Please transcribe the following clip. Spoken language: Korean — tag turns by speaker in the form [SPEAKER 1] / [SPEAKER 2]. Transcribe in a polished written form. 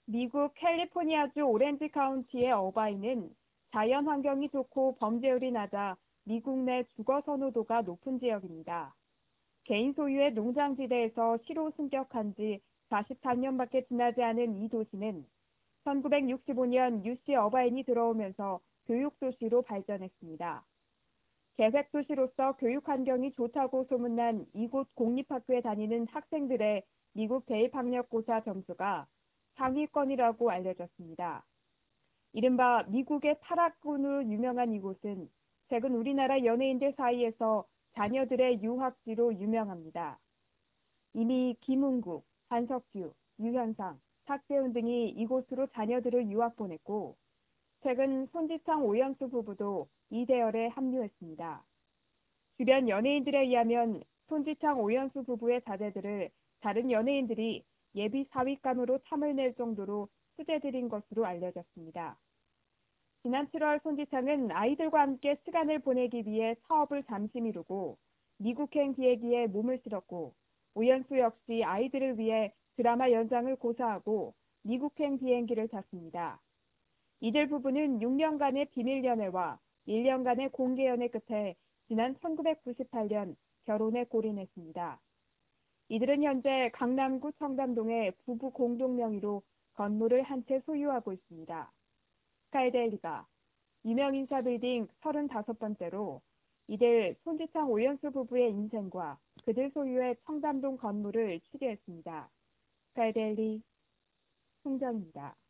[SPEAKER 1] 미국 캘리포니아주 오렌지 카운티의 어바이는 자연 환경이 좋고 범죄율이 낮아 미국 내 주거 선호도가 높은 지역입니다. 개인 소유의 농장지대에서 시로 승격한 지 43년밖에 지나지 않은 이 도시는 1965년 UC 어바인이 들어오면서 교육도시로 발전했습니다. 계획도시로서 교육 환경이 좋다고 소문난 이곳 공립학교에 다니는 학생들의 미국 대입학력고사 점수가 상위권이라고 알려졌습니다. 이른바 미국의 타락군으로 유명한 이곳은 최근 우리나라 연예인들 사이에서 자녀들의 유학지로 유명합니다. 이미 김은국, 한석규, 유현상, 탁재훈 등이 이곳으로 자녀들을 유학 보냈고 최근 손지창 오연수 부부도 이 대열에 합류했습니다. 주변 연예인들에 의하면 손지창 오연수 부부의 자제들을 다른 연예인들이 예비 사윗감으로 참을 낼 정도로 수재들인 것으로 알려졌습니다. 지난 7월 손지창은 아이들과 함께 시간을 보내기 위해 사업을 잠시 미루고 미국행 비행기에 몸을 실었고 오연수 역시 아이들을 위해 드라마 연장을 고사하고 미국행 비행기를 탔습니다. 이들 부부는 6년간의 비밀 연애와 1년간의 공개 연애 끝에 지난 1998년 결혼에 골인했습니다. 이들은 현재 강남구 청담동의 부부 공동 명의로 건물을 한 채 소유하고 있습니다. 스카이데일리가 유명인사 빌딩 35번째로 이들 손지창 오연수 부부의 인생과 그들 소유의 청담동 건물을 취재했습니다. 스카이데일리 송정입니다.